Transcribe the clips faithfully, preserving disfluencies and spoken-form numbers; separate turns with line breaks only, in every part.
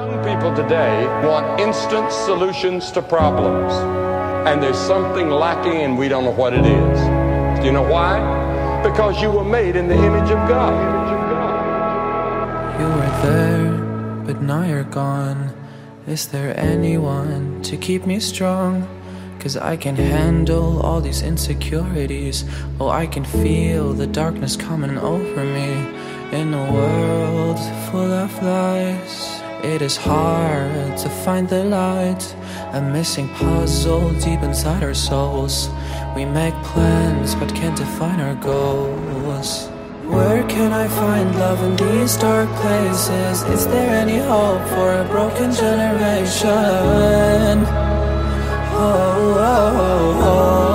Young people today want instant solutions to problems. And there's something lacking and we don't know what it is. Do you know why? Because you were made in the image of God.
You were there, but now you're gone. Is there anyone to keep me strong? Cause I can handle all these insecurities. Oh, I can feel the darkness coming over me. In a world full of lies, it is hard to find the light. A missing puzzle deep inside our souls. We make plans but can't define our goals. Where can I find love in these dark places? Is there any hope for a broken generation? Oh, oh, oh, oh.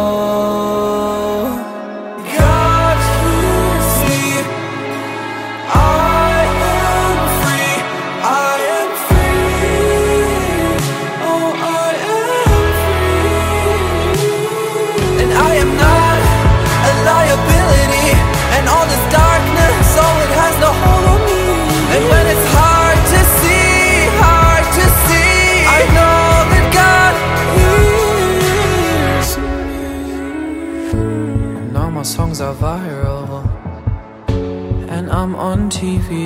God hears me. I am free. I am free. Oh, I am free. And I am not a liability. And all this darkness, oh, it has no hold on me. And when it's hard to see, hard to see, I know that God hears me. Now my songs are viral, and I'm on T V.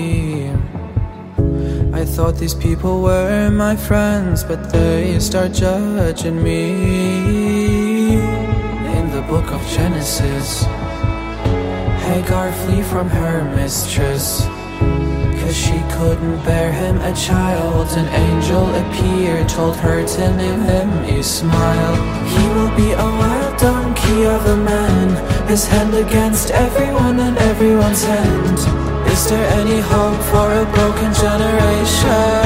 I thought these people were my friends, but they start judging me. In the book of Genesis, Hagar flee from her mistress, cause she couldn't bear him a child. An angel appeared, told her to name him Ismail. He will be a wild donkey of a man, his hand against everyone and everyone's hand. Is there any hope for a broken generation?